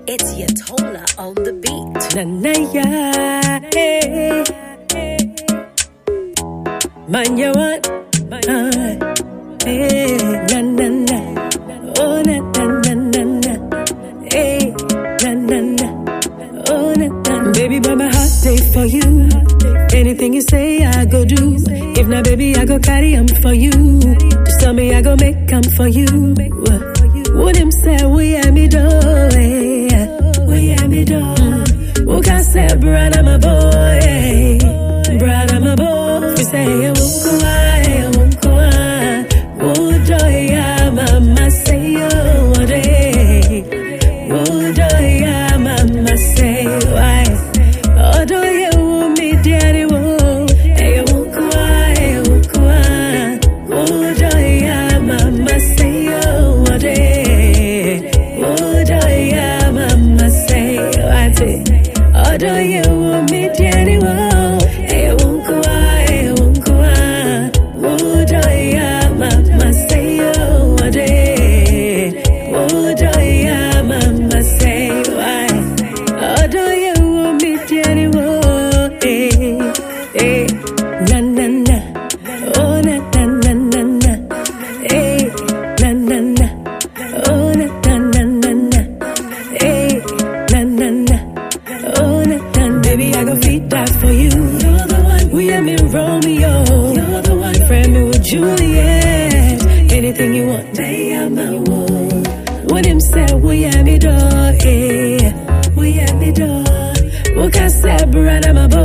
It's Yatola on the beat. Na na ya, hey. Manya what? Hey, na na na. Oh na na na na na. Hey, na na na. Oh na na. Baby, by my heart day for you. Anything you say, I go do. If not, baby, I go carry 'em for you. Just tell me I go make 'em for you. What him say, we am me do. We am me do. Who can say, brother, my boy? Brother, my boy. We say, I won't go, I won't go. Oh, joy, mama say, oh, day. Oh, joy, mama say, why? Oh, do you want me, daddy? Whoa, I won't go, I won't go. Oh, joy, mama say, oh, day. Oh, joy, mama say, what's it? Oh, do you want me, daddy? Whoa, I won't go, I won't go. Oh, joy, mama say, oh, day. Oh, joy, mama say, why? Oh, do you want me, daddy? Whoa, eh, na na na. Oh, na na na na na. Na na na. Oh, na na na na na. Na na na. Oh, na na. Baby, I go feed that for you. You're the one. We am in Romeo. You're the one. Friend me with Juliet. Anything you want, they are my woman. What him say, we am me door. We am me door. What can say, brother, my boy?